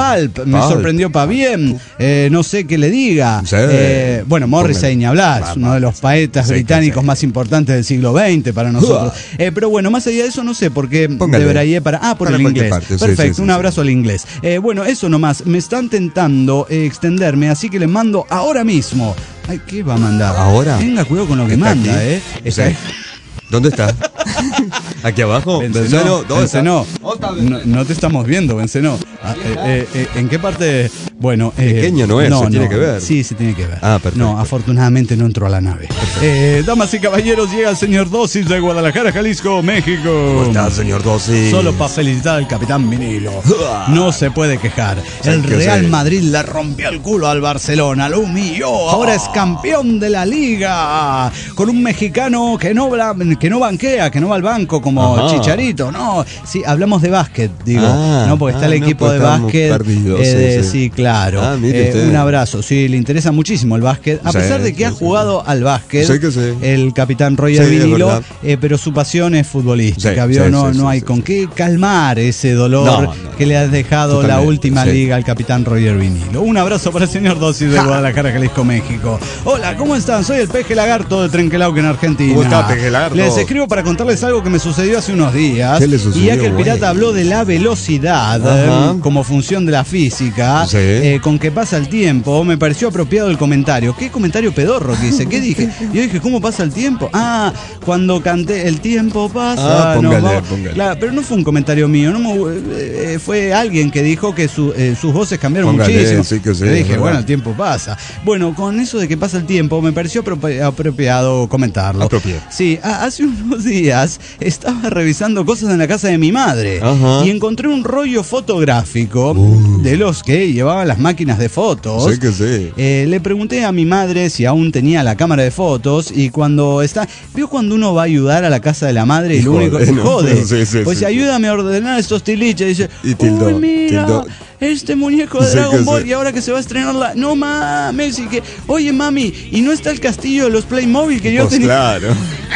Pulp, me Pulp. sorprendió pa' bien. Eh, no sé qué le diga. Sí. Eh, bueno, Morrissey ni hablar, es uno de los poetas Sí, británicos sí. más importantes del siglo veinte para nosotros. Eh, pero bueno, más allá de eso, no sé por qué Póngale. debería para. Ah, por Para el cualquier inglés. parte, sí, Perfecto, sí, sí, un sí. abrazo al inglés. Eh, bueno, eso nomás. Me están tentando eh, extenderme, así que le mando ahora mismo. Ay, ¿qué va a mandar? ¿Ahora? Tenga cuidado con lo que ¿Está manda, aquí? ¿eh? Está Sí. ¿Dónde está? ¿Aquí abajo? Vencenó, ¿Dónde está? Vencenó. No, no te estamos viendo, Vencenó. Ah, eh, eh, eh, ¿En qué parte? Bueno, eh, Pequeño no es, se tiene que ver. Sí, se tiene que ver. Ah, perfecto. No, afortunadamente no entró a la nave. Eh, damas y caballeros, llega el señor Dosis de Guadalajara, Jalisco, México. ¿Cómo está, señor Dossi? Solo para felicitar al capitán Vinilo. No se puede quejar. El que Real sí. Madrid le rompió el culo al Barcelona, lo humilló. Ahora es campeón de la liga. Con un mexicano que no, bla- que no banquea, que no va al banco como Ajá. Chicharito. No, sí, hablamos de básquet, digo. Ah, no, porque está ah, el no, equipo pues de estamos básquet. perdidos, eh, sí, de- sí. sí, claro. Ah, mire Eh, usted. un abrazo. Sí, le interesa muchísimo el básquet. A Sí, pesar de que sí, ha sí, jugado sí. al básquet, Sí que sí. el capitán Roger Sí, es Vinilo, verdad. eh, pero su pasión es futbolística. Sí, ¿vio? sí, no sí, no sí, hay sí, con sí. qué calmar ese dolor No, no, que le has dejado la totalmente, última sí. liga al capitán Roger Vinilo. Un abrazo para el señor Dosis de Guadalajara, Jalisco, México. Hola, ¿cómo están? Soy el Peje Lagarto de Trenquelauquen, Argentina. ¿Cómo está, Peje Lagarto? Les escribo para contarles algo que me sucedió hace unos días. ¿Qué le sucedió, Y ya que el pirata güey? habló de la velocidad Ajá. eh, como función de la física, Sí. eh, con que pasa el tiempo, me pareció apropiado el comentario. ¿Qué comentario pedorro que hice? ¿Qué dije? Yo dije, ¿cómo pasa el tiempo? Ah, cuando canté El tiempo pasa. Ah, nos póngale, vamos. póngale. Claro, pero no fue un comentario mío, no me- eh, fue alguien que dijo que su- eh, sus voces cambiaron Póngale, muchísimo. sí que sí, Le es dije, verdad. bueno, el tiempo pasa. Bueno, con eso de que pasa el tiempo, me pareció apropri- apropiado comentarlo. Apropiado. Sí, a- hace unos días estaba revisando cosas en la casa de mi madre Ajá. y encontré un rollo fotográfico Uh. de los que llevaban las máquinas de fotos. Sí que sí. Eh, le pregunté a mi madre si aún tenía la cámara de fotos y cuando está, vio cuando uno va a ayudar a la casa de la madre y, Y lo jode, único que ¿no? jode, Sí, sí, pues sí, ayúdame a ordenar estos tiliches, dice, Y tildó, uy mira, tildó. este muñeco de Sí, Dragon que Ball sí. y ahora que se va a estrenar la, no mames, y que, oye mami, y no está el castillo de los Playmobil que yo Pues tenía. claro.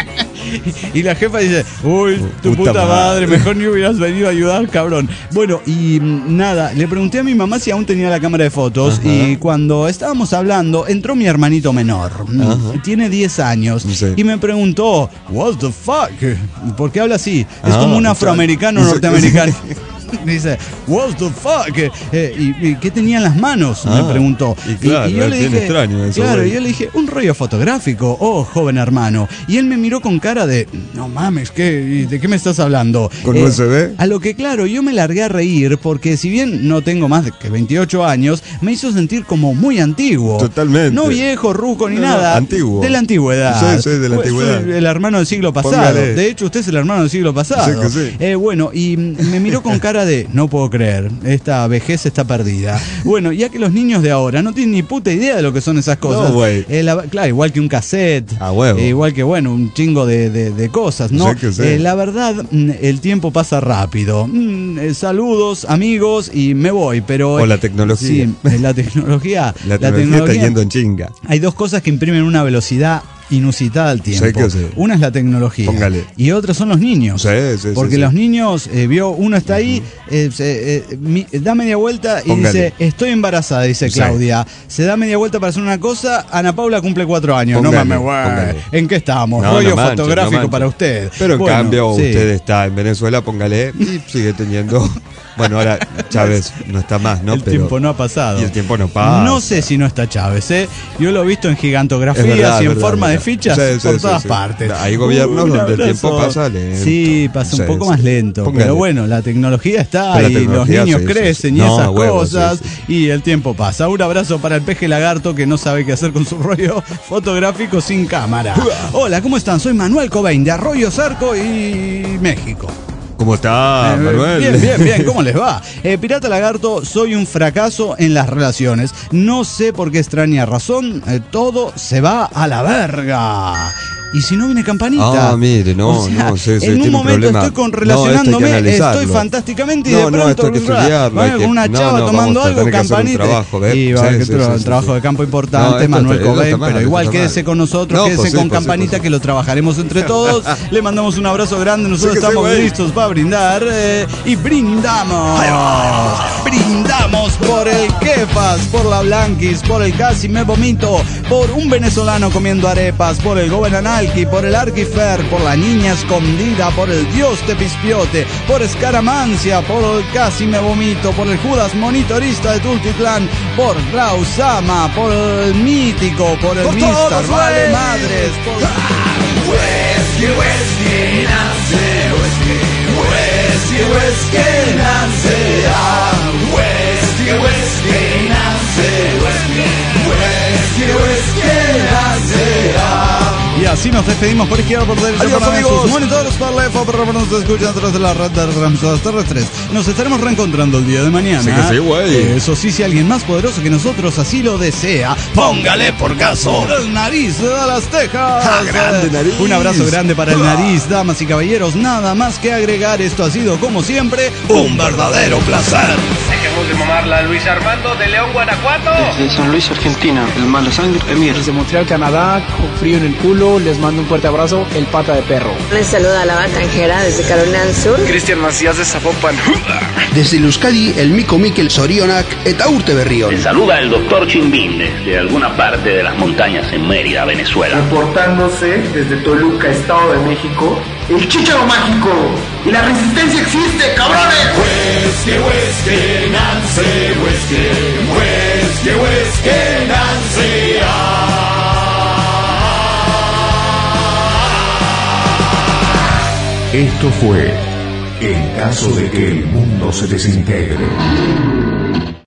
Y la jefa dice, uy, tu Puta puta, madre, madre. mejor ni hubieras venido a ayudar, cabrón. Bueno, y mm, nada, le pregunté a mi mamá si aún tenía la cámara de fotos. Ajá. Y cuando estábamos hablando, entró mi hermanito menor. Mm, Ajá. Tiene diez años. Sí. Y me preguntó, what the fuck? ¿Por qué habla así? Es Ah, como un ya. afroamericano Dice- norteamericano. Dice, what the fuck? Eh, y, y ¿qué tenía en las manos? Ah, me preguntó. y claro, yo es le bien dije, extraño eso, claro, güey. y yo le dije, un rollo fotográfico, oh, joven hermano. Y él me miró con cara de, no mames, ¿qué? ¿De qué me estás hablando? ¿Con U S B? A lo que, claro, yo me largué a reír porque si bien no tengo más de que veintiocho años, me hizo sentir como muy antiguo. Totalmente. No viejo, ruco ni No, no, nada. antiguo. De la antigüedad. Sí, sí, de la Pues, antigüedad. soy el hermano del siglo pasado. Póngale. De hecho, usted es el hermano del siglo pasado. Sí que sí. Eh, bueno, y mm, me miró con cara de, no puedo creer, esta vejez está perdida. Bueno, ya que los niños de ahora no tienen ni puta idea de lo que son esas cosas. No, güey. Eh, la- claro, igual que un cassette. A huevo. eh, igual que, bueno, un chingo de, de- de cosas, ¿no? Sí que sí. Eh, la verdad, mm, el tiempo pasa rápido. Mm, eh, saludos, amigos, y me voy, pero... O la tecnología. Sí, eh, la tecnología. La tecnología está yendo en chinga. Hay dos cosas que imprimen una velocidad inusitada al tiempo. Sí que sí. Una es la tecnología. Póngale. Y otra son los niños. Sí, sí, Porque sí, sí. los niños, eh, vio, uno está ahí, eh, se, eh, mi- da media vuelta y Póngale. dice, estoy embarazada, dice Sí. Claudia. Se da media vuelta para hacer una cosa, Ana Paula cumple cuatro años. Póngale, no mames, güey. póngale. ¿En qué estamos? No, Rollo no manche, fotográfico no manche. para usted. Pero en Bueno, cambio, sí. usted está en Venezuela, póngale, y sigue teniendo. Bueno, ahora Chávez no está más, ¿no? El Pero- tiempo no ha pasado. Y el tiempo no pasa. No sé si no está Chávez, ¿eh? Yo lo he visto en gigantografías Es verdad, y en verdad, forma verdad. de fichas Sí, sí, por sí, todas sí. partes. Hay gobiernos Un donde el tiempo abrazo. pasa lento. Sí, pasa un Sí, poco sí. más lento. Póngale. Pero bueno, la tecnología está Pero la y los tecnología, niños sí, sí, crecen sí. y No, esas a huevo, cosas. sí, Y el tiempo pasa. Un abrazo para el Peje Lagarto que no sabe qué hacer con su rollo fotográfico sin cámara. Hola, ¿cómo están? Soy Manuel Cobain de Arroyo Zarco y México. ¿Cómo está, Eh, Manuel? Bien, bien, bien, ¿cómo les va? Eh, Pirata Lagarto, soy un fracaso en las relaciones. No sé por qué extraña razón, eh, todo se va a la verga. ¿Y si no viene campanita? Ah, mire, no, O sea, no, sí, sí, en tiene un un momento problema. estoy con No, relacionándome, esto hay que estoy analizarlo. fantásticamente y No, de no, pronto esto hay que estudiarlo, va hay que- con una no, chava no, tomando vamos a algo, tener que hacer un campanita. trabajo, ¿ves? Y va, Sí, que sí, tra- sí, un sí, trabajo sí. de campo No, importante, esto Manuel está- esto Cobain, está mal, pero esto igual está quédese mal. con nosotros, No, quédese pues sí, con pues sí, campanita pues sí. que lo trabajaremos entre todos. Le mandamos un abrazo grande, nosotros Sí que sí, estamos güey. listos para brindar eh, y brindamos. Brindamos por el Kefas, por la Blanquis, por el Casi Me Vomito, por un venezolano comiendo arepas, por el Gobernanalki, por el Arquifer, por la Niña Escondida, por el Dios Tepispiote, por Escaramancia, por el Casi Me Vomito, por el Judas Monitorista de Tultitlán, por Rausama, por el Mítico, por el mister Vale Madres, por... Whisky, whisky, Nancy, whisky, whisky, whisky, Nancy, ah, whisky, whisky, Nancy, whisky, whisky, whisky, Nancy, ah. Y así nos despedimos por izquierda, por derecha, Adiós, por amigos. sus monitores, por lefo, por favor, nos escuchan a través de la red de transmisores terrestres. Nos estaremos reencontrando el día de mañana. Sí que sí, güey. Eso sí, si alguien más poderoso que nosotros así lo desea, póngale por caso el Nariz de las Tejas. Ah, grande, Nariz. Un abrazo grande para el Nariz, damas y caballeros. Nada más que agregar, esto ha sido, como siempre, un verdadero placer. Dejemos de mamarla, Luis Armando de León, Guanajuato. Desde San Luis, Argentina, el mala sangre, Emir. Desde Montreal, Canadá, con frío en el culo, les mando un fuerte abrazo, el Pata de Perro. Les saluda la Batanjera desde Carolina del Sur. Cristian Macías de Zapopan. Desde Euskadi, el Mico Miquel Sorionak, eta urte berrión. Les saluda el doctor Chimbín desde alguna parte de las montañas en Mérida, Venezuela. Reportándose desde Toluca, Estado de México, el Chícharo Mágico. Y la resistencia existe, cabrones. Whisky, whisky, Nancy, whisky, whisky, whisky, Nancy, ah. Esto fue En caso de que el mundo se desintegre.